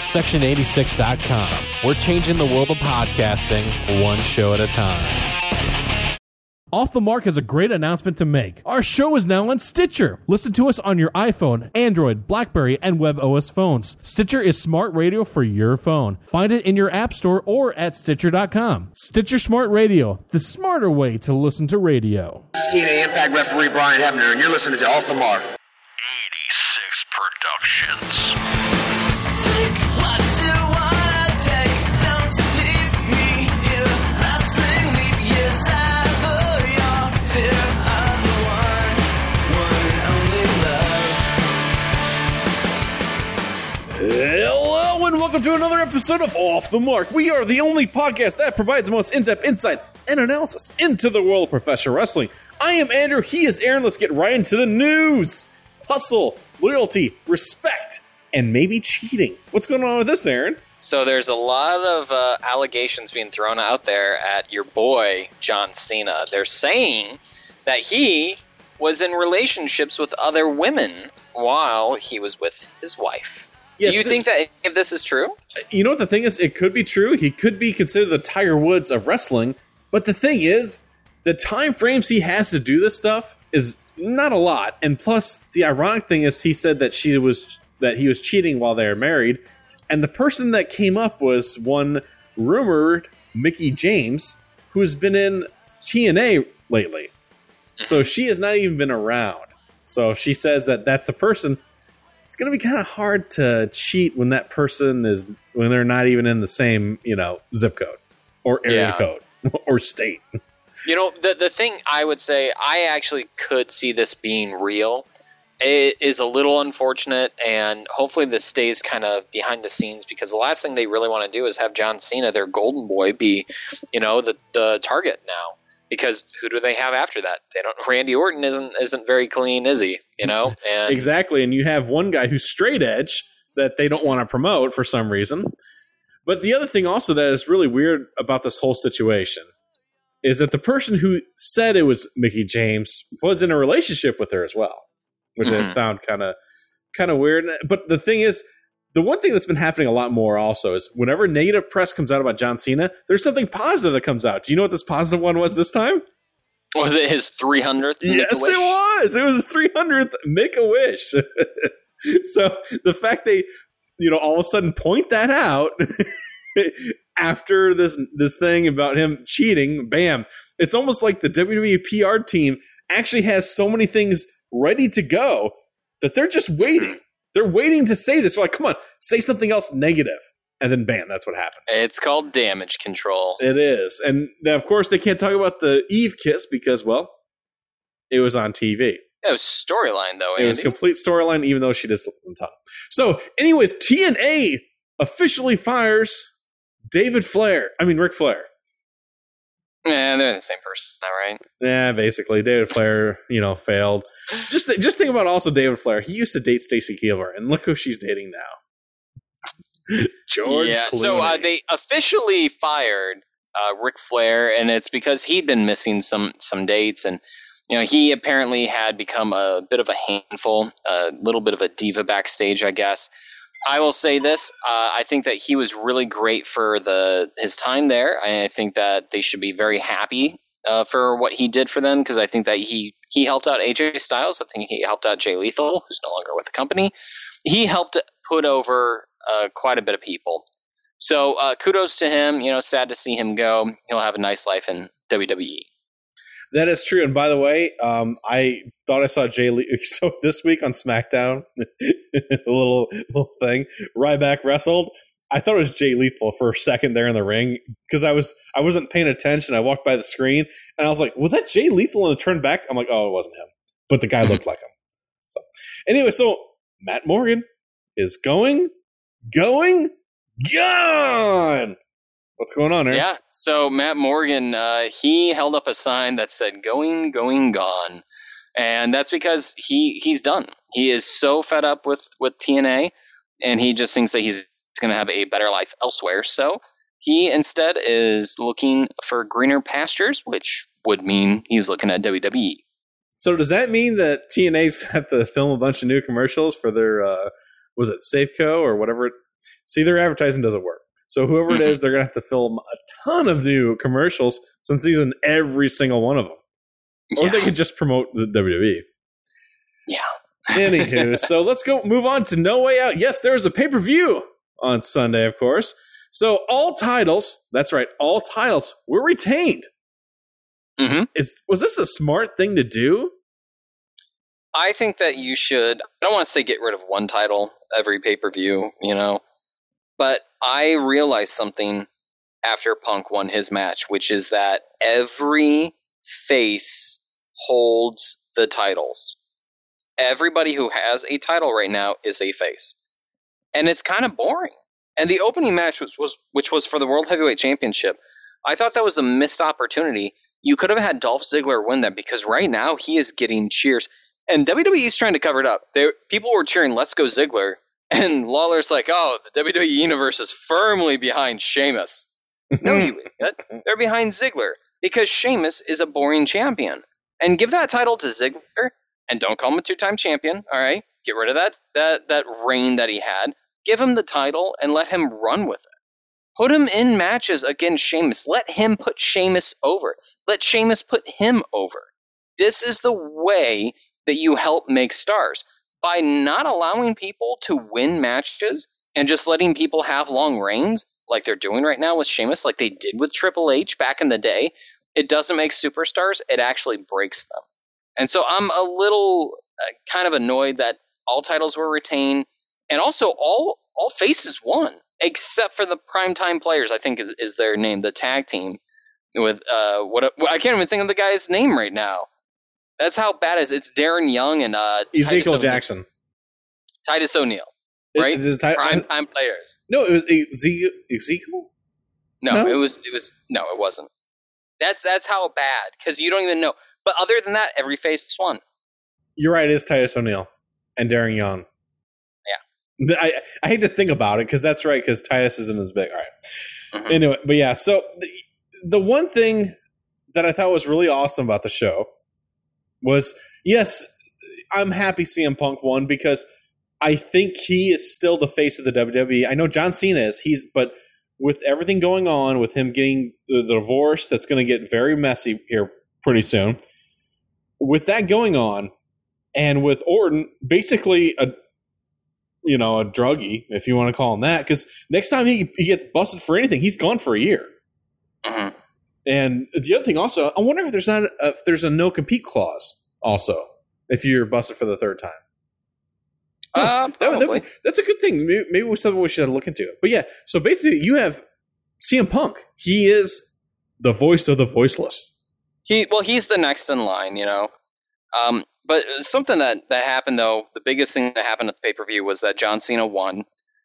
Section86.com. We're changing the world of podcasting one show at a time. Off the Mark has a great announcement to make. Our show is now on Stitcher. Listen to us on your iPhone, Android, BlackBerry, and WebOS phones. Stitcher is smart radio for your phone. Find it in your app store or at Stitcher.com. Stitcher Smart Radio, the smarter way to listen to radio. This is TNA Impact referee Brian Hebner, and you're listening to Off the Mark. 86 Productions. Take what you wanna take. Don't leave me here. Wrestling leap years ever. Your fear of the one and only love. Hello and welcome to another episode of Off the Mark. We are the only podcast that provides the most in-depth insight and analysis into the world of professional wrestling. I am Andrew, he is Aaron. Let's get right into the news. Hustle, loyalty, respect, and maybe cheating. What's going on with this, Aaron? So there's a lot of allegations being thrown out there at your boy, John Cena. They're saying that he was in relationships with other women while he was with his wife. Yes, Do you think that any of this is true? You know what the thing is? It could be true. He could be considered the Tiger Woods of wrestling. But the thing is, the time frames he has to do this stuff is not a lot. And plus, the ironic thing is he said that he was cheating while they were married. And the person that came up was one rumored Mickie James, who's been in TNA lately. So she has not even been around. So if she says that that's the person, it's going to be kind of hard to cheat when that person when they're not even in the same, zip code or area code or state. You know, the thing I would say, I actually could see this being real. It is a little unfortunate, and hopefully this stays kind of behind the scenes, because the last thing they really want to do is have John Cena, their golden boy, be, the target now. Because who do they have after that? They don't. Randy Orton isn't very clean, is he? And exactly, and you have one guy who's straight edge that they don't want to promote for some reason. But the other thing also that is really weird about this whole situation is that the person who said it was Mickie James was in a relationship with her as well, which I found kind of weird. But the thing is, the one thing that's been happening a lot more also is whenever negative press comes out about John Cena, there's something positive that comes out. Do you know what this positive one was this time? Was it his 300th? Yes, it was. It was his 300th Make-A-Wish. So the fact they, all of a sudden point that out after this thing about him cheating, bam. It's almost like the WWE PR team actually has so many things ready to go that they're just waiting. They're waiting to say this. They're like, come on, say something else negative. And then bam, that's what happens. It's called damage control. It is. And of course, they can't talk about the Eve kiss because, well, it was on TV. It was storyline, though, Andy. It was complete storyline, even though she did slip on the tongue. So, anyways, TNA officially fires Ric Flair. Yeah, they're the same person now, right? Yeah, basically. David Flair, failed. Just think about also David Flair. He used to date Stacy Keibler, and look who she's dating now. George Clooney. So they officially fired Ric Flair, and it's because he'd been missing some dates, and he apparently had become a bit of a handful, a little bit of a diva backstage, I guess. I will say this: I think that he was really great for his time there. I think that they should be very happy for what he did for them, because I think that he helped out AJ Styles. I think he helped out Jay Lethal, who's no longer with the company. He helped put over quite a bit of people. So kudos to him. Sad to see him go. He'll have a nice life in WWE. That is true. And by the way, I thought I saw Jay Lethal. So this week on SmackDown, a little thing, Ryback wrestled. I thought it was Jay Lethal for a second there in the ring because I wasn't paying attention. I walked by the screen and I was like, was that Jay Lethal? And I turned back. I'm like, oh, it wasn't him. But the guy looked like him. So anyway, so Matt Morgan is going, gone. What's going on, Aaron? Yeah, so Matt Morgan, he held up a sign that said going, gone. And that's because he's done. He is so fed up with TNA, and he just thinks that he's going to have a better life elsewhere. So he instead is looking for greener pastures, which would mean he was looking at WWE. So does that mean that TNA's have to film a bunch of new commercials for their, was it Safeco or whatever See, their advertising doesn't work. So whoever it is, they're going to have to film a ton of new commercials since he's in every single one of them. Or they could just promote the WWE. Yeah. Anywho, so let's move on to No Way Out. Yes, there's a pay-per-view on Sunday, of course. So all titles, that's right, all titles were retained. Mm-hmm. Was this a smart thing to do? I think that you should, I don't want to say get rid of one title every pay-per-view, but I realized something after Punk won his match, which is that every face holds the titles. Everybody who has a title right now is a face. And it's kind of boring. And the opening match, which was for the World Heavyweight Championship, I thought that was a missed opportunity. You could have had Dolph Ziggler win that because right now he is getting cheers. And WWE's trying to cover it up. People were cheering, "Let's go Ziggler." And Lawler's like, "Oh, the WWE Universe is firmly behind Sheamus." No, you idiot. They're behind Ziggler because Sheamus is a boring champion. And give that title to Ziggler, and don't call him a two-time champion, all right? Get rid of that reign that he had. Give him the title and let him run with it. Put him in matches against Sheamus. Let him put Sheamus over. Let Sheamus put him over. This is the way that you help make stars. By not allowing people to win matches and just letting people have long reigns, like they're doing right now with Sheamus, like they did with Triple H back in the day, it doesn't make superstars, it actually breaks them. And so I'm a little kind of annoyed that all titles were retained, and also all faces won, except for the Primetime Players, I think is their name, the tag team, with I can't even think of the guy's name right now. That's how bad it is. It's Darren Young and Ezekiel Jackson. Titus O'Neil, right? Primetime Players. No, it was Ezekiel? No, it wasn't. That's how bad, because you don't even know. But other than that, every face won. You're right, it is Titus O'Neil and Darren Young. Yeah. I hate to think about it, because that's right, because Titus isn't as big. All right. Mm-hmm. Anyway, but yeah, so the one thing that I thought was really awesome about the show was, yes, I'm happy CM Punk won because I think he is still the face of the WWE. I know John Cena is, but with everything going on, with him getting the divorce that's going to get very messy here pretty soon, with that going on, and with Orton basically a druggie, if you want to call him that, because next time he gets busted for anything, he's gone for a year. Mm-hmm. And the other thing also, I wonder if there's a no compete clause also if you're busted for the third time. Probably. That's a good thing. Maybe it's something we should look into. But yeah, so basically you have CM Punk. He is the voice of the voiceless. He's the next in line, But something that happened, though, the biggest thing that happened at the pay-per-view was that John Cena won.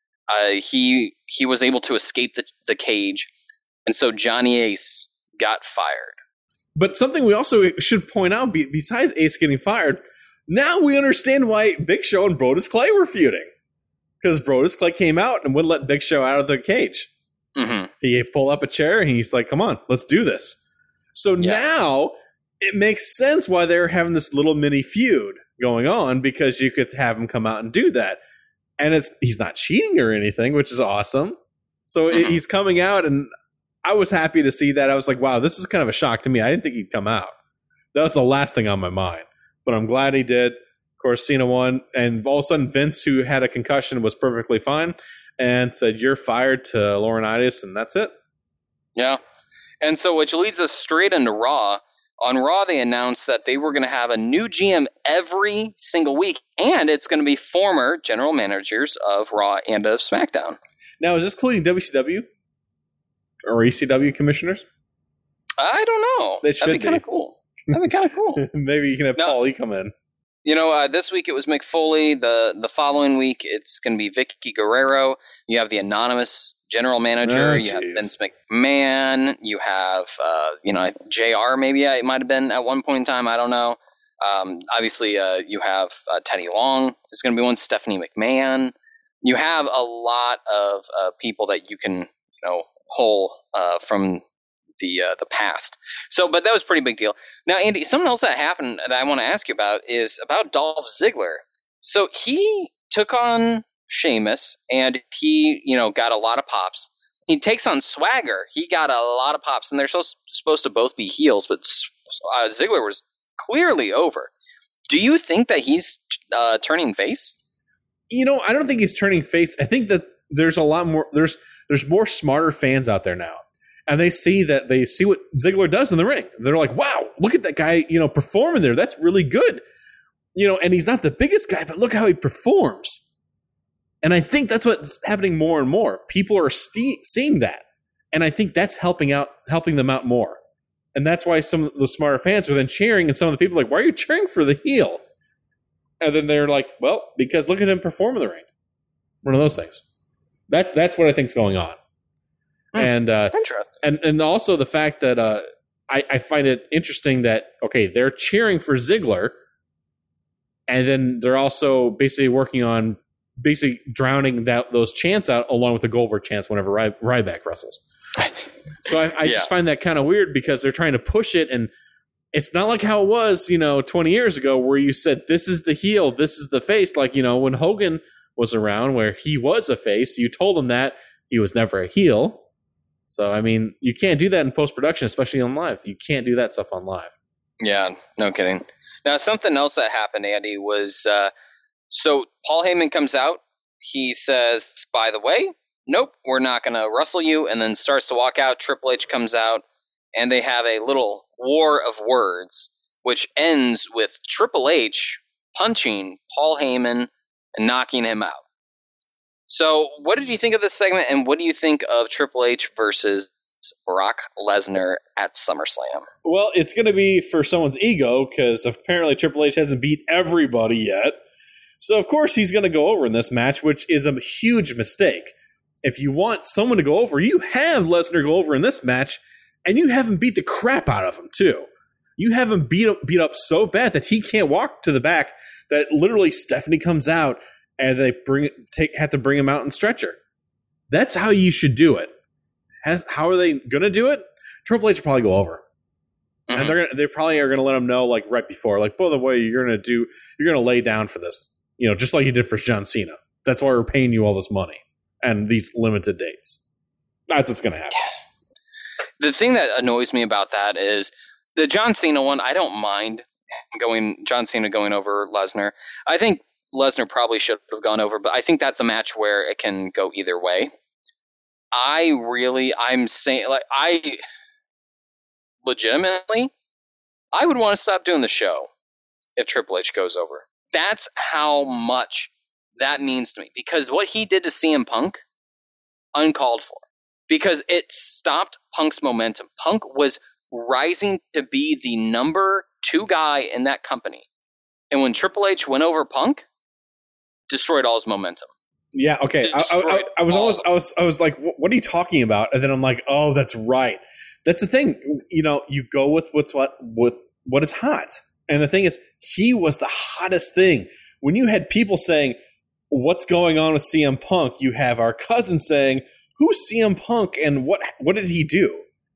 He was able to escape the cage, and so Johnny Ace got fired. But something we also should point out, besides Ace getting fired, now we understand why Big Show and Brodus Clay were feuding. Because Brodus Clay came out and wouldn't let Big Show out of the cage. Mm-hmm. He pulled up a chair and he's like, "Come on, let's do this." So now it makes sense why they're having this little mini feud going on, because you could have him come out and do that. And he's not cheating or anything, which is awesome. So he's coming out, and I was happy to see that. I was like, wow, this is kind of a shock to me. I didn't think he'd come out. That was the last thing on my mind. But I'm glad he did. Of course, Cena won. And all of a sudden, Vince, who had a concussion, was perfectly fine and said, "You're fired" to Laurinaitis, and that's it. Yeah. And so which leads us straight into Raw. On Raw, they announced that they were going to have a new GM every single week, and it's going to be former general managers of Raw and of SmackDown. Now, is this including WCW or ECW commissioners? I don't know. That'd be kind of cool. That'd be kind of cool. Maybe you can have Paul E come in. This week it was Mick Foley. The following week it's going to be Vicky Guerrero. You have the anonymous general manager. You have Vince McMahon. You have, JR maybe it might have been at one point in time. I don't know. Obviously, you have Teddy Long is going to be one. Stephanie McMahon. You have a lot of people that you can, pull from the past. So, but that was a pretty big deal. Now, Andy, something else that happened that I want to ask you about is about Dolph Ziggler. So he took on Sheamus, and he, got a lot of pops. He takes on Swagger. He got a lot of pops, and they're supposed to both be heels, but Ziggler was clearly over. Do you think that he's turning face? I don't think he's turning face. I think that there's a lot more. There's more smarter fans out there now, and they see what Ziggler does in the ring. They're like, wow, look at that guy, performing there. That's really good. And he's not the biggest guy, but look how he performs. And I think that's what's happening more and more. People are seeing that, and I think that's helping them out more. And that's why some of the smarter fans are then cheering, and some of the people are like, why are you cheering for the heel? And then they're like, well, because look at him perform in the ring. One of those things. That's what I think's going on. And interesting. And also the fact that I find it interesting that, okay, they're cheering for Ziggler, and then they're also basically working on drowning those chants out along with the Goldberg chants whenever Ryback wrestles. So I just find that kind of weird because they're trying to push it, and it's not like how it was, 20 years ago where you said, this is the heel, this is the face. Like, when Hogan was around where he was a face, you told him that he was never a heel. So, I mean, you can't do that in post-production, especially on live. You can't do that stuff on live. Yeah, no kidding. Now, something else that happened, Andy, was so Paul Heyman comes out. He says, by the way, nope, we're not going to wrestle you, and then starts to walk out. Triple H comes out, and they have a little war of words, which ends with Triple H punching Paul Heyman and knocking him out. So what did you think of this segment, and what do you think of Triple H versus Brock Lesnar at SummerSlam? Well, it's going to be for someone's ego because apparently Triple H hasn't beat everybody yet. So, of course, he's going to go over in this match, which is a huge mistake. If you want someone to go over, you have Lesnar go over in this match, and you have him beat the crap out of him, too. You have him beat up so bad that he can't walk to the back, that literally Stephanie comes out, and they have to bring him out in stretcher. That's how you should do it. How are they going to do it? Triple H will probably go over. Mm-hmm. And they probably are going to let him know, like, right before, like, by the way, you're going to lay down for this. Just like you did for John Cena. That's why we're paying you all this money and these limited dates. That's what's going to happen. The thing that annoys me about that is the John Cena one. I don't mind John Cena going over Lesnar. I think Lesnar probably should have gone over, but I think that's a match where it can go either way. I'm saying, like, legitimately, I would want to stop doing the show if Triple H goes over. That's how much that means to me. Because what he did to CM Punk, uncalled for. Because it stopped Punk's momentum. Punk was rising to be the number 2 guy in that company. And when Triple H went over Punk, destroyed all his momentum. Yeah, okay. I was like, what are you talking about? And then I'm like, oh, that's right. That's the thing. You go with what is hot. And the thing is, he was the hottest thing. When you had people saying, what's going on with CM Punk? You have our cousin saying, who's CM Punk and what did he do?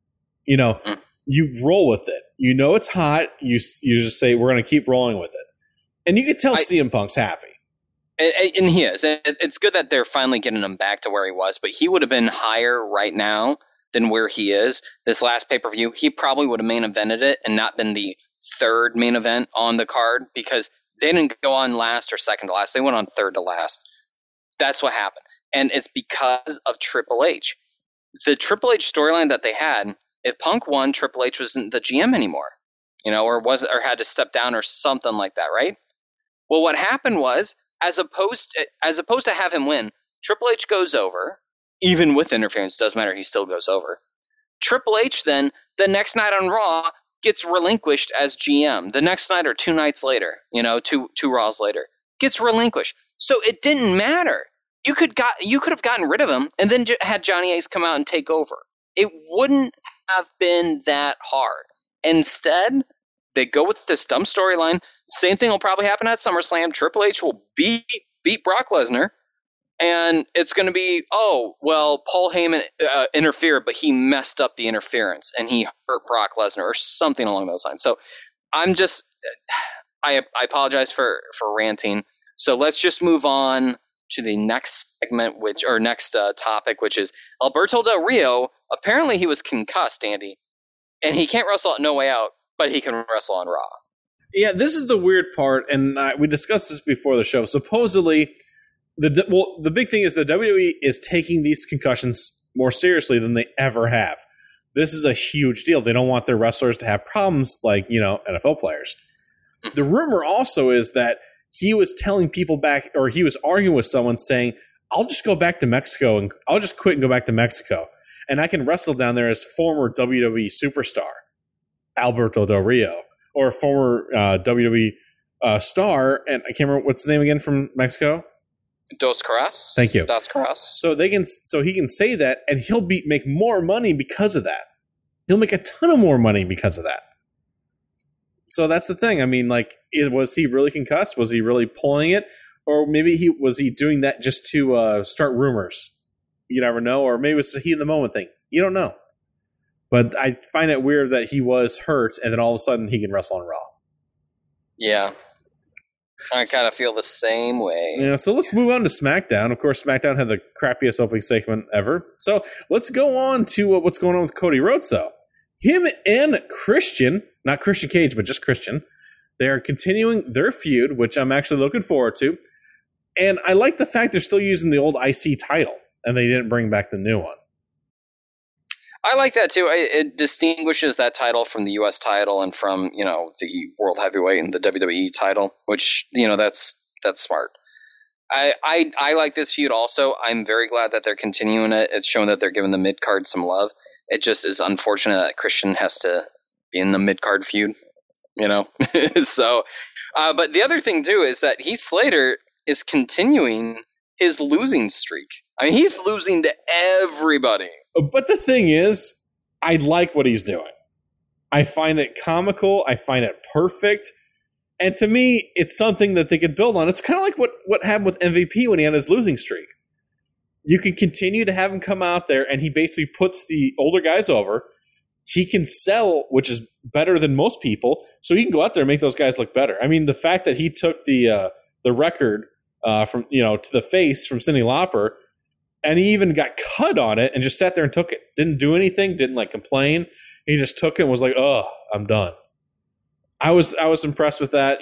You roll with it. It's hot. You just say, we're going to keep rolling with it. And you could tell CM Punk's happy. And he is. It's good that they're finally getting him back to where he was, but he would have been higher right now than where he is. This last pay-per-view, he probably would have main evented it and not been the third main event on the card because they didn't go on last or second to last. They went on third to last. That's what happened. And it's because of Triple H. The Triple H storyline that they had, if Punk won, Triple H wasn't the GM anymore, or had to step down or something like that, right? Well, what happened was, as opposed to have him win, Triple H goes over, even with interference, doesn't matter, he still goes over. Triple H then, the next night on Raw, gets relinquished as GM. The next night or 2 nights later, two Raws later, gets relinquished. So it didn't matter. You could have gotten rid of him and then had Johnny Ace come out and take over. It wouldn't have been that hard. Instead, they go with this dumb storyline. Same thing will probably happen at SummerSlam. Triple H will beat Brock Lesnar. And it's going to be, Paul Heyman interfered, but he messed up the interference and he hurt Brock Lesnar or something along those lines. So I apologize for ranting. So let's just move on to the next segment, next topic, which is Alberto Del Rio. Apparently, he was concussed, Andy, and he can't wrestle at No Way Out, but he can wrestle on Raw. Yeah, this is the weird part, and we discussed this before the show. Supposedly, the big thing is the WWE is taking these concussions more seriously than they ever have. This is a huge deal. They don't want their wrestlers to have problems like, NFL players. The rumor also is that he was telling people back, or he was arguing with someone saying, I'll just go back to Mexico and I'll just quit and go back to Mexico. And I can wrestle down there as former WWE superstar Alberto Del Rio, or former WWE star. And I can't remember what's his name again from Mexico. Dos Caras. Thank you. Dos Caras. So he can say that, and he'll make more money because of that. He'll make a ton of more money because of that. So that's the thing. I mean, like, was he really concussed? Was he really pulling it? Or maybe was he doing that just to start rumors? You never know. Or maybe it's a heat in the moment thing. You don't know. But I find it weird that he was hurt, and then all of a sudden he can wrestle on Raw. Yeah. I kind of feel the same way. Yeah, so let's move on to SmackDown. Of course, SmackDown had the crappiest opening segment ever. So let's go on to what's going on with Cody Rhodes, though. Him and Christian, not Christian Cage, but just Christian, they are continuing their feud, which I'm actually looking forward to. And I like the fact they're still using the old IC title, and they didn't bring back the new one. I like that too. It distinguishes that title from the U.S. title and from, the World Heavyweight and the WWE title, which, that's smart. I like this feud also. I'm very glad that they're continuing it. It's showing that they're giving the mid-card some love. It just is unfortunate that Christian has to be in the mid-card feud, So, but the other thing too is that Heath Slater is continuing his losing streak. I mean, he's losing to everybody. But the thing is, I like what he's doing. I find it comical. I find it perfect. And to me, it's something that they could build on. It's kind of like what happened with MVP when he had his losing streak. You can continue to have him come out there, and he basically puts the older guys over. He can sell, which is better than most people, so he can go out there and make those guys look better. I mean, the fact that he took the record from to the face from Cyndi Lauper, and he even got cut on it and just sat there and took it. Didn't do anything, didn't complain. He just took it and was like, "Oh, I'm done." I was impressed with that.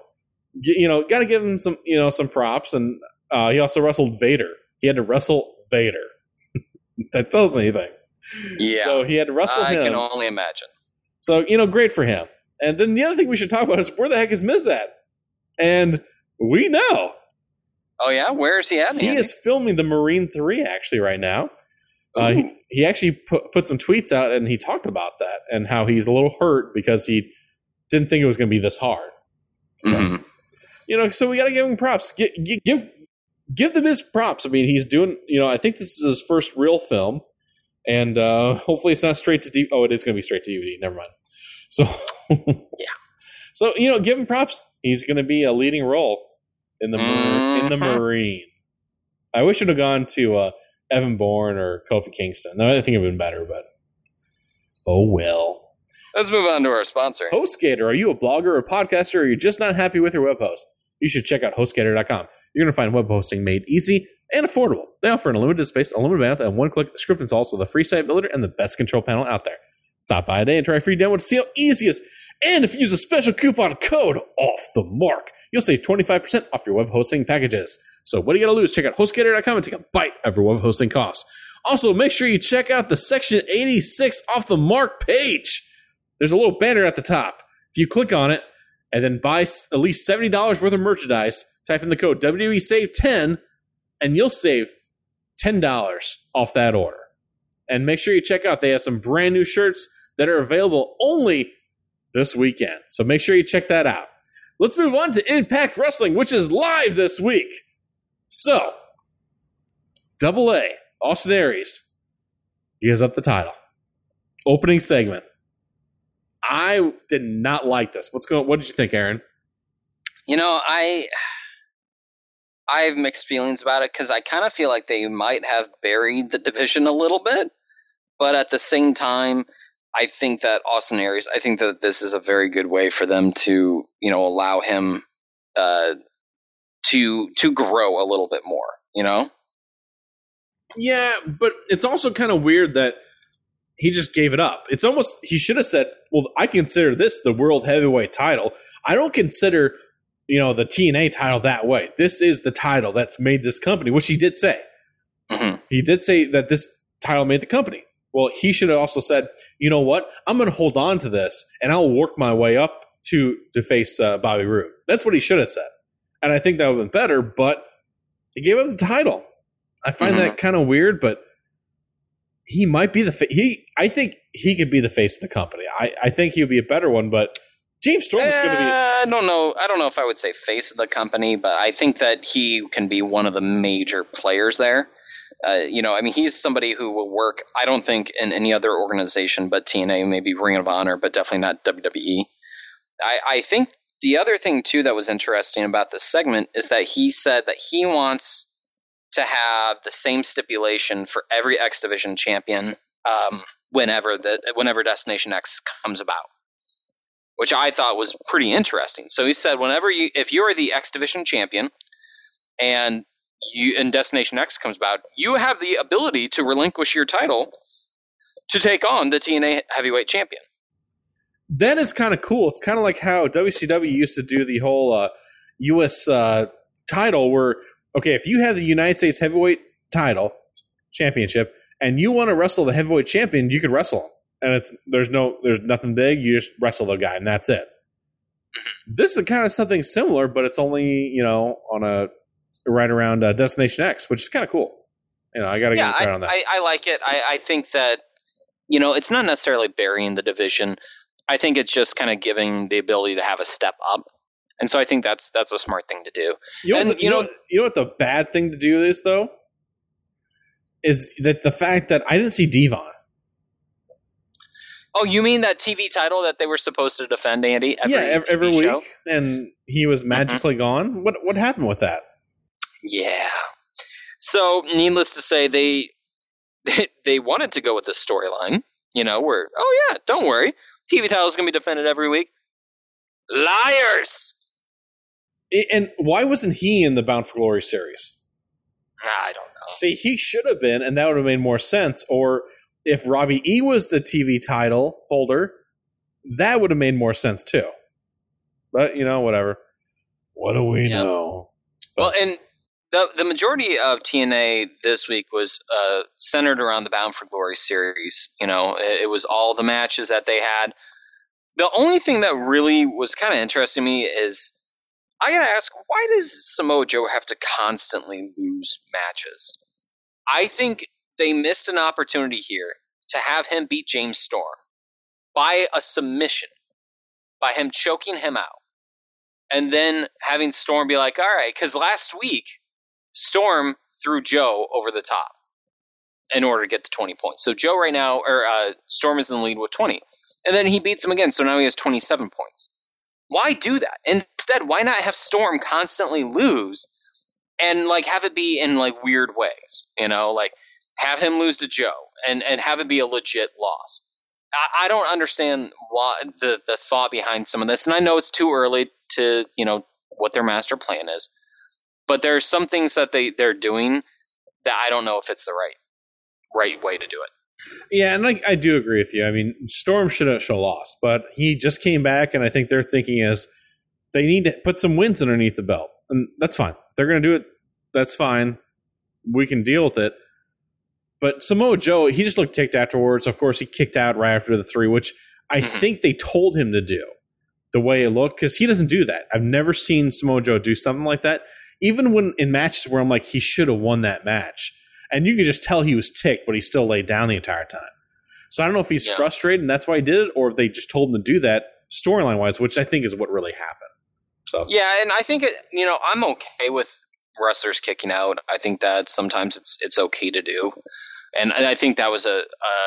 Got to give him some props. And he also wrestled Vader. He had to wrestle Vader. That tells anything. Yeah. So he had to wrestle him. I can only imagine. So great for him. And then the other thing we should talk about is where the heck is Miz at? And we know. Oh, yeah? Where is he at? He is filming the Marine 3 actually right now. He actually put some tweets out, and he talked about that and how he's a little hurt because he didn't think it was going to be this hard. So, so we got to give him props. Give the Miz props. I mean, he's doing, I think this is his first real film, and hopefully it's not straight to DVD. Oh, it is going to be straight to DVD. Never mind. So, yeah. So, give him props. He's going to be a leading role in the Marine. I wish it would have gone to Evan Bourne or Kofi Kingston. I think it would have been better, but oh well. Let's move on to our sponsor. HostGator. Are you a blogger or a podcaster, or are you just not happy with your web host? You should check out HostGator.com. You're going to find web hosting made easy and affordable. They offer an unlimited space, unlimited bandwidth, and one-click script installs with a free site builder and the best control panel out there. Stop by today and try a free demo to see how easy it is. And if you use a special coupon code OFFTHEMARK, you'll save 25% off your web hosting packages. So what do you got to lose? Check out HostGator.com and take a bite of your web hosting costs. Also, make sure you check out the Section 86 Off the Mark page. There's a little banner at the top. If you click on it and then buy at least $70 worth of merchandise, type in the code WWESAVE10, and you'll save $10 off that order. And make sure you check out, they have some brand new shirts that are available only this weekend. So make sure you check that out. Let's move on to Impact Wrestling, which is live this week. So, AA, Austin Aries, he gives up the title. Opening segment. I did not like this. What did you think, Aaron? I have mixed feelings about it because I kind of feel like they might have buried the division a little bit. But at the same time, I think that Austin Aries, I think that this is a very good way for them to, allow him to to grow a little bit more, you know? Yeah, but it's also kind of weird that he just gave it up. It's almost, he should have said, well, I consider this the world heavyweight title. I don't consider, the TNA title that way. This is the title that's made this company, which he did say. Mm-hmm. He did say that this title made the company. Well, he should have also said, you know what? I'm going to hold on to this, and I'll work my way up to face Bobby Roode. That's what he should have said. And I think that would have been better, but he gave up the title. I find that kind of weird, but he might be I think he could be the face of the company. I think he would be a better one, but James Storm is going to be... I don't know if I would say face of the company, but I think that he can be one of the major players there. He's somebody who will work, I don't think, in any other organization but TNA, maybe Ring of Honor, but definitely not WWE. I think the other thing, too, that was interesting about this segment is that he said that he wants to have the same stipulation for every X Division champion whenever Destination X comes about, which I thought was pretty interesting. So he said, if you are the X Division champion and Destination X comes about, you have the ability to relinquish your title to take on the TNA heavyweight champion. That is kind of cool. It's kind of like how WCW used to do the whole U.S. Title where, okay, if you have the United States heavyweight title championship and you want to wrestle the heavyweight champion, you could wrestle him. And there's nothing big. You just wrestle the guy and that's it. This is kind of something similar, but it's only, on right around Destination X, which is kind of cool. I got to give credit on that. I like it. I think that, it's not necessarily burying the division. I think it's just kind of giving the ability to have a step up. And so I think that's a smart thing to do. You know what the bad thing to do is, though? Is that the fact that I didn't see Devon. Oh, you mean that TV title that they were supposed to defend, Andy? Every week, show? And he was magically gone. What happened with that? Yeah. So, needless to say, they wanted to go with this storyline, where, oh yeah, don't worry, TV title is going to be defended every week. Liars! And why wasn't he in the Bound for Glory series? I don't know. See, he should have been, and that would have made more sense. Or if Robbie E was the TV title holder, that would have made more sense too. But, whatever. What do we know? Well, and the majority of TNA this week was centered around the Bound for Glory series. It was all the matches that they had. The only thing that really was kind of interesting to me is, I gotta ask, why does Samoa Joe have to constantly lose matches? I think they missed an opportunity here to have him beat James Storm by a submission, by him choking him out, and then having Storm be like, all right, because last week, Storm threw Joe over the top in order to get the 20 points. So Joe right now, Storm is in the lead with 20. And then he beats him again, so now he has 27 points. Why do that? Instead, why not have Storm constantly lose and have it be in weird ways? Have him lose to Joe and have it be a legit loss. I don't understand why the thought behind some of this, and I know it's too early to what their master plan is, but there are some things that they're doing that I don't know if it's the right way to do it. Yeah, and I do agree with you. I mean, Storm shouldn't show loss, but he just came back, and I think their thinking is they need to put some wins underneath the belt, and that's fine. If they're going to do it, that's fine. We can deal with it. But Samoa Joe, he just looked ticked afterwards. Of course, he kicked out right after the 3, which I think they told him to do, the way it looked, because he doesn't do that. I've never seen Samoa Joe do something like that, even when in matches where I'm like, he should have won that match. And you could just tell he was ticked, but he still laid down the entire time. So I don't know if he's frustrated and that's why he did it, or if they just told him to do that storyline-wise, which I think is what really happened. So yeah, and I think I'm okay with wrestlers kicking out. I think that sometimes it's okay to do, and I think that was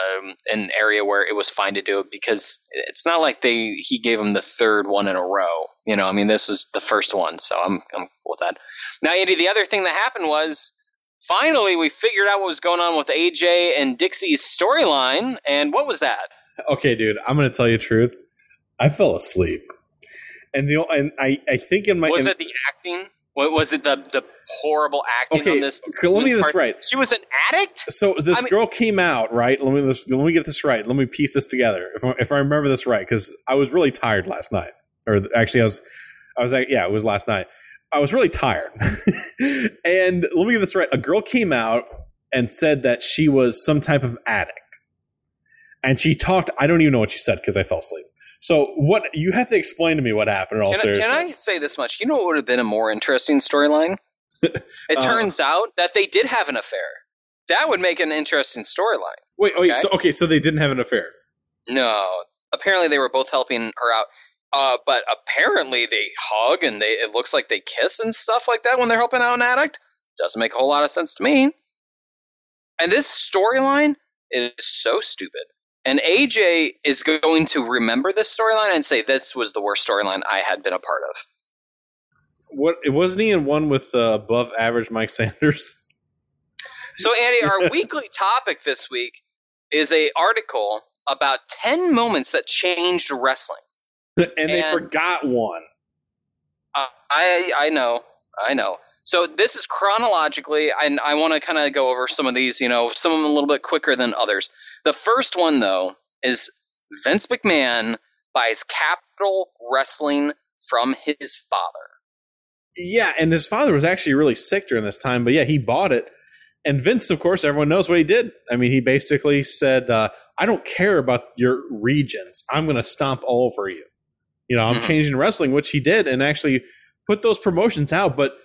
an area where it was fine to do it because it's not like he gave him the third one in a row. This was the first one, so I'm cool with that. Now, Andy, the other thing that happened was, finally, we figured out what was going on with AJ and Dixie's storyline, and what was that? Okay, dude, I'm going to tell you the truth. I fell asleep, and I think in my was it the acting? What was it? The horrible acting Okay, on this. okay, let me get this right. She was an addict. So this girl came out, right? Let me get this right. Let me piece this together. If I remember this right, because I was really tired last night. Or actually, I was like, yeah, it was last night. I was really tired. And let me get this right. A girl came out and said that she was some type of addict. And she talked, I don't even know what she said because I fell asleep. So what you have to explain to me what happened in all seriousness. Can I say this much? You know what would have been a more interesting storyline? It turns out that they did have an affair. That would make an interesting storyline. Wait, so they didn't have an affair? No. Apparently they were both helping her out. But apparently they hug and it looks like they kiss and stuff like that when they're helping out an addict. Doesn't make a whole lot of sense to me. And this storyline is so stupid. And AJ is going to remember this storyline and say this was the worst storyline I had been a part of. What? It wasn't he in one with above average Mike Sanders? So Andy, our weekly topic this week is an article about 10 moments that changed wrestling. and they forgot one. I know. So this is chronologically, and I want to kind of go over some of these, some of them a little bit quicker than others. The first one, though, is Vince McMahon buys Capital Wrestling from his father. Yeah, and his father was actually really sick during this time, but yeah, he bought it. And Vince, of course, everyone knows what he did. I mean, he basically said, I don't care about your regions. I'm going to stomp all over you. I'm changing wrestling, which he did, and actually put those promotions out, but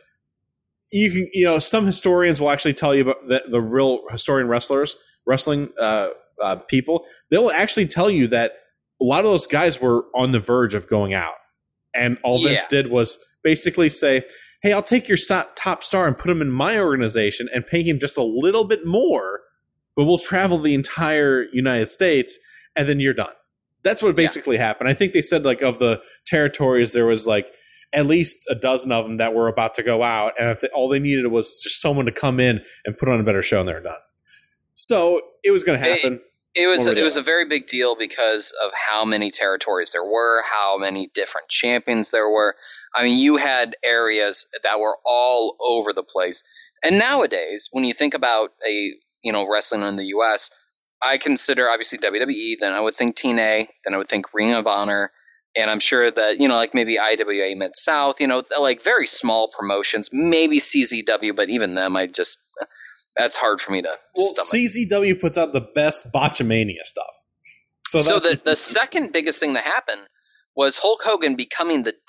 you can, some historians will actually tell you about the real historian wrestling people. They'll actually tell you that a lot of those guys were on the verge of going out, and all Vince did was basically say, "Hey, I'll take your top star and put him in my organization and pay him just a little bit more, but we'll travel the entire United States, and then you're done." That's what basically happened. I think they said of the territories there was at least a dozen of them that were about to go out, and all they needed was just someone to come in and put on a better show, and they were done. So it was going to happen. It was a very big deal because of how many territories there were, how many different champions there were. I mean, you had areas that were all over the place. And nowadays, when you think about wrestling in the U.S., I consider obviously WWE. Then I would think TNA. Then I would think Ring of Honor. And I'm sure that, maybe IWA Mid-South, very small promotions, maybe CZW, but even them, that's hard for me to stomach. CZW puts out the best Botchamania stuff. So the second biggest thing that happened was Hulk Hogan becoming the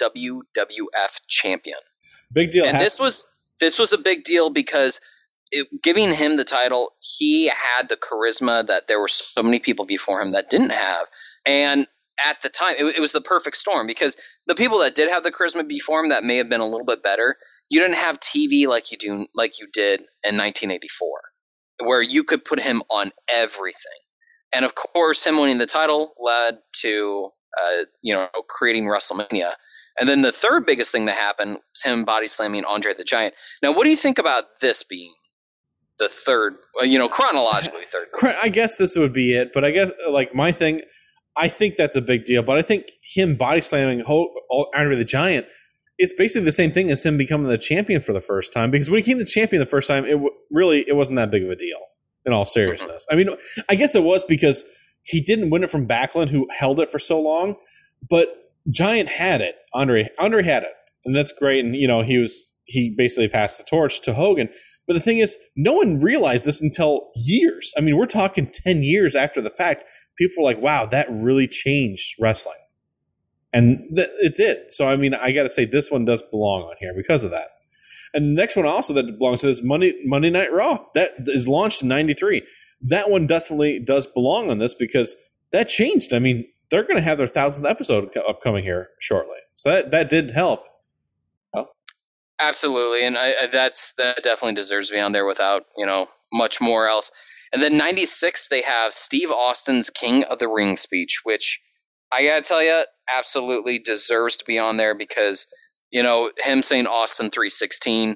WWF champion. Big deal. And this was a big deal because giving him the title, he had the charisma that there were so many people before him that didn't have. And at the time, it was the perfect storm because the people that did have the charisma before him that may have been a little bit better, you didn't have TV like you did in 1984, where you could put him on everything. And of course, him winning the title led to creating WrestleMania. And then the third biggest thing that happened was him body slamming Andre the Giant. Now, what do you think about this being the third, chronologically third? I guess this would be it, but I guess my thing. I think that's a big deal, but I think him body slamming Andre the Giant is basically the same thing as him becoming the champion for the first time. Because when he became the champion the first time, it wasn't that big of a deal. In all seriousness, I mean, I guess it was because he didn't win it from Backlund, who held it for so long. But Giant had it. Andre had it, and that's great. And he basically passed the torch to Hogan. But the thing is, no one realized this until years. I mean, we're talking 10 years after the fact. People were like, wow, that really changed wrestling. And it did. So, I mean, I got to say this one does belong on here because of that. And the next one also that belongs to this Monday Night Raw. That is launched in 93. That one definitely does belong on this because that changed. I mean, they're going to have their 1,000th episode upcoming here shortly. So that did help. Oh. Absolutely. And that definitely deserves to be on there without, much more else. And then 96, they have Steve Austin's King of the Ring speech, which I got to tell you, absolutely deserves to be on there because, him saying Austin 316,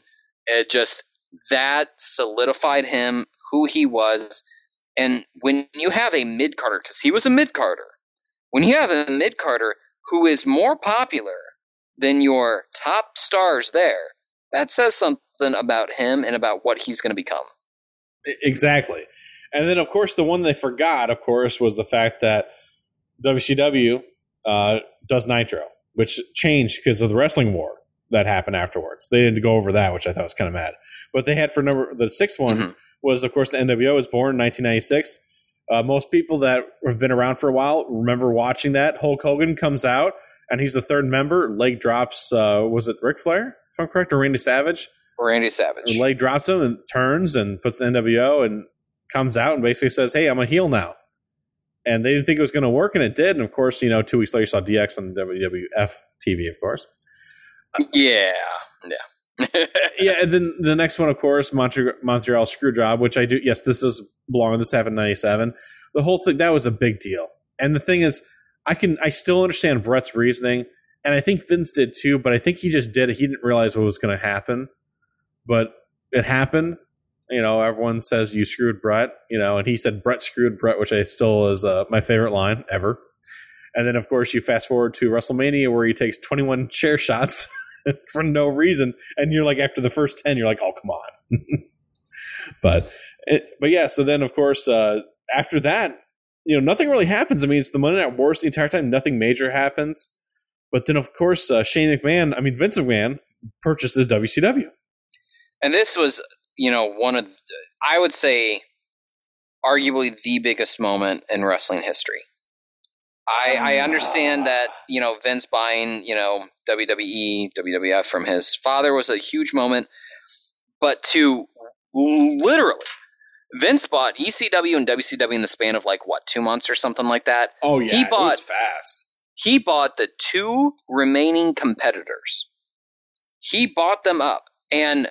that solidified him, who he was. And when you have a mid-carder, because he was a mid-carder, when you have a mid-carder who is more popular than your top stars there, that says something about him and about what he's going to become. Exactly. And then, of course, the one they forgot, of course, was the fact that WCW does Nitro, which changed because of the wrestling war that happened afterwards. They didn't go over that, which I thought was kind of mad. But they had the sixth one was, of course, the NWO was born in 1996. Most people that have been around for a while remember watching that. Hulk Hogan comes out, and he's the third member. Leg drops, was it Ric Flair, if I'm correct, or Randy Savage? Randy Savage. The leg drops him and turns and puts the NWO and comes out and basically says, hey, I'm a heel now. And they didn't think it was going to work, and it did. And, of course, 2 weeks later, you saw DX on WWF TV, of course. Yeah. Yeah, and then the next one, of course, Montreal Screwjob, which I do. Yes, this does belong in the 797. The whole thing, that was a big deal. And the thing is, I still understand Bret's reasoning, and I think Vince did too, but I think he just did it. He didn't realize what was going to happen. But it happened. Everyone says you screwed Bret, and he said Bret screwed Bret, which I still is my favorite line ever. And then, of course, you fast forward to WrestleMania where he takes 21 chair shots for no reason. And you're like, after the first 10, you're like, oh, come on. But yeah, so then, of course, after that, nothing really happens. I mean, it's the Monday Night Wars the entire time. Nothing major happens. But then, of course, Vince McMahon purchases WCW. And this was, one of, I would say, arguably the biggest moment in wrestling history. I understand that, Vince buying, WWE, WWF from his father was a huge moment. But to literally, Vince bought ECW and WCW in the span of 2 months or something like that. Oh, yeah, it was fast. He bought the 2 remaining competitors. He bought them up. And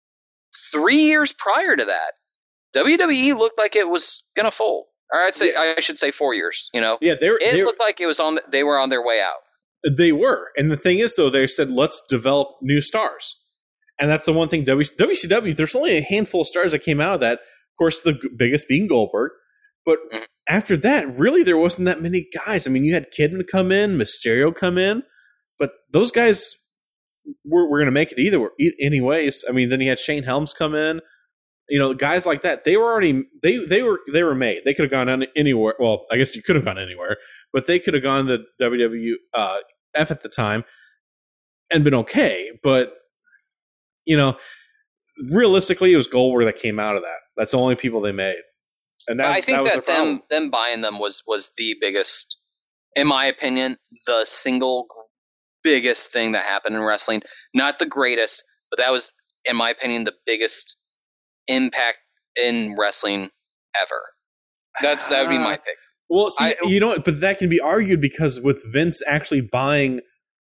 3 years prior to that, WWE looked like it was going to fold. Or I should say 4 years. Yeah, it looked like it was they were on their way out. They were, and the thing is, though, they said let's develop new stars, and that's the one thing. WCW, there's only a handful of stars that came out of that. Of course, the biggest being Goldberg, but after that, really, there wasn't that many guys. I mean, you had Kidman come in, Mysterio come in, but those guys were going to make it anyways. I mean, then you had Shane Helms come in. Guys like that, they were already they were made. They could have gone anywhere. Well, I guess you could have gone anywhere, but they could have gone to WWF at the time and been okay. But realistically, it was Goldberg that came out of that. That's the only people they made, and I think that them buying them was the biggest, in my opinion, the single biggest thing that happened in wrestling. Not the greatest, but that was, in my opinion, the biggest impact in wrestling ever. That would be my pick. Well, see, but that can be argued because with Vince actually buying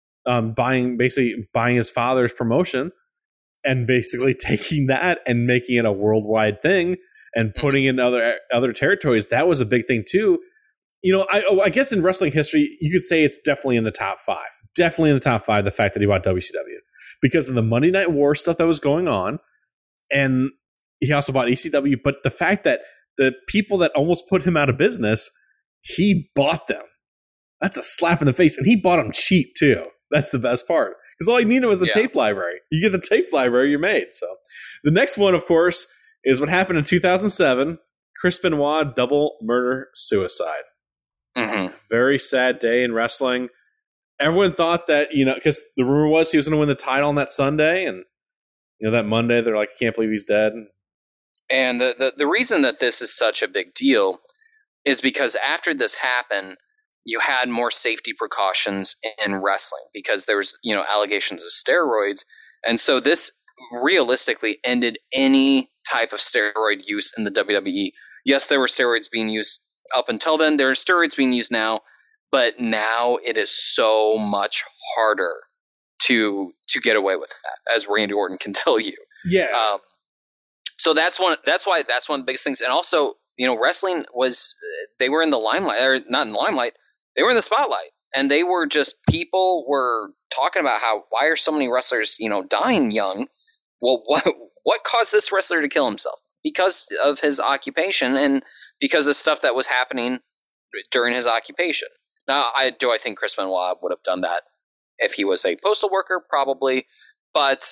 his father's promotion and basically taking that and making it a worldwide thing and putting in other territories, that was a big thing too. I guess in wrestling history, you could say it's definitely in the top 5. Definitely in the top 5, the fact that he bought WCW because of the Monday Night War stuff that was going on, and he also bought ECW, but the fact that the people that almost put him out of business, he bought them. That's a slap in the face. And he bought them cheap, too. That's the best part. Because all he needed was the tape library. You get the tape library, you're made. So the next one, of course, is what happened in 2007. Chris Benoit double murder suicide. Mm-hmm. Very sad day in wrestling. Everyone thought that, because the rumor was he was going to win the title on that Sunday. And, that Monday, they're like, I can't believe he's dead. And the reason that this is such a big deal is because after this happened, you had more safety precautions in wrestling because there was, allegations of steroids. And so this realistically ended any type of steroid use in the WWE. Yes, there were steroids being used up until then. There are steroids being used now, but now it is so much harder to get away with that, as Randy Orton can tell you. Yeah. So that's why that's one of the biggest things. And also, wrestling they were in the limelight, or not in the limelight, they were in the spotlight. And they were people were talking about why are so many wrestlers, dying young? Well, what caused this wrestler to kill himself? Because of his occupation and because of stuff that was happening during his occupation. Now, I think Chris Benoit would have done that if he was a postal worker, probably. But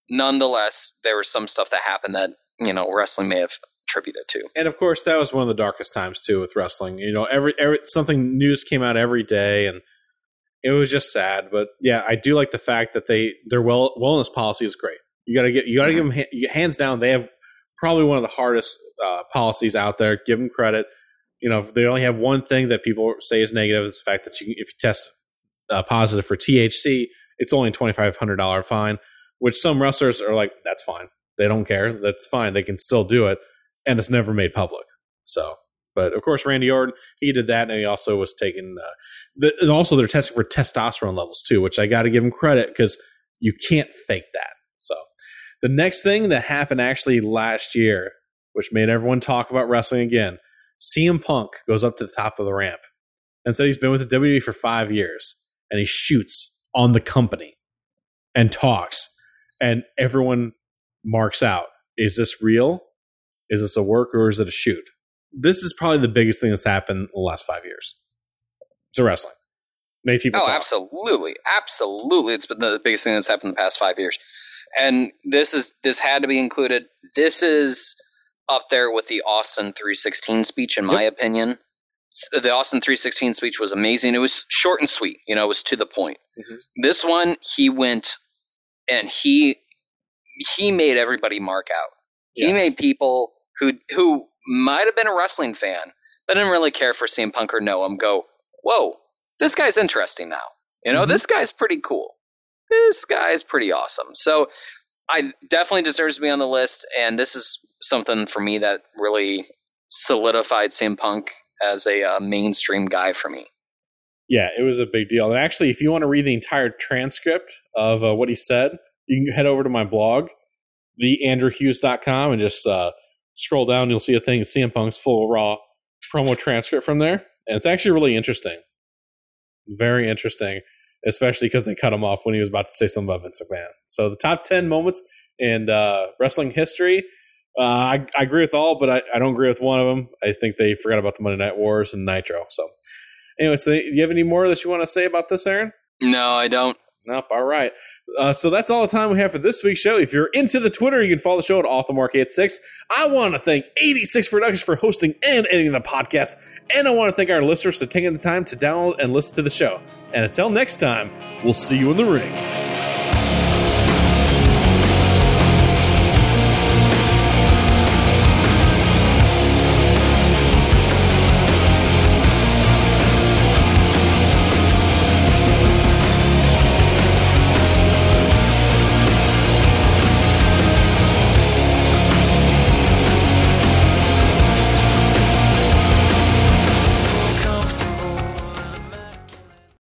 nonetheless, there was some stuff that happened that, wrestling may have attributed to. And of course, that was one of the darkest times too with wrestling. Every something news came out every day, and it was just sad. But yeah, I do like the fact that their wellness policy is great. You gotta give them hands down. They have probably one of the hardest policies out there. Give them credit. They only have one thing that people say is negative. It's the fact that if you test positive for THC, it's only a $2,500 fine, which some wrestlers are like, that's fine. They don't care. That's fine. They can still do it. And it's never made public. So, but of course, Randy Orton, he did that. And he also was taking, and also they're testing for testosterone levels too, which I got to give him credit because you can't fake that. So the next thing that happened actually last year, which made everyone talk about wrestling again, CM Punk goes up to the top of the ramp and said he's been with the WWE for 5 years, and he shoots on the company and talks, and everyone marks out. Is this real? Is this a work, or is it a shoot? This is probably the biggest thing that's happened in the last 5 years. To wrestling. Made people talk. Absolutely. Absolutely. It's been the biggest thing that's happened in the past 5 years. And this had to be included. This is up there with the Austin 316 speech, in my opinion. The Austin 316 speech was amazing. It was short and sweet. It was to the point. Mm-hmm. This one, he went and he made everybody mark out. Yes. He made people who might have been a wrestling fan that didn't really care for CM Punk or know him go, whoa, this guy's interesting now. Mm-hmm. This guy's pretty cool. This guy's pretty awesome. So I definitely deserves to be on the list, and this is something for me that really solidified CM Punk as a mainstream guy for me. Yeah, it was a big deal. And actually, if you want to read the entire transcript of what he said, you can head over to my blog, theandrewhughes.com, and just scroll down. You'll see a thing, CM Punk's full raw promo transcript from there. And it's actually really interesting. Very interesting, especially because they cut him off when he was about to say something about Vince McMahon. So the top 10 moments in wrestling history, I agree with all, but I don't agree with one of them. I think they forgot about the Monday Night Wars and Nitro. So anyway, do you have any more that you want to say about this, Aaron? No, I don't. Nope. All right. So that's all the time we have for this week's show. If you're into the Twitter, you can follow the show at OffTheMark86. I want to thank 86 Productions for hosting and editing the podcast. And I want to thank our listeners for taking the time to download and listen to the show. And until next time, we'll see you in the ring.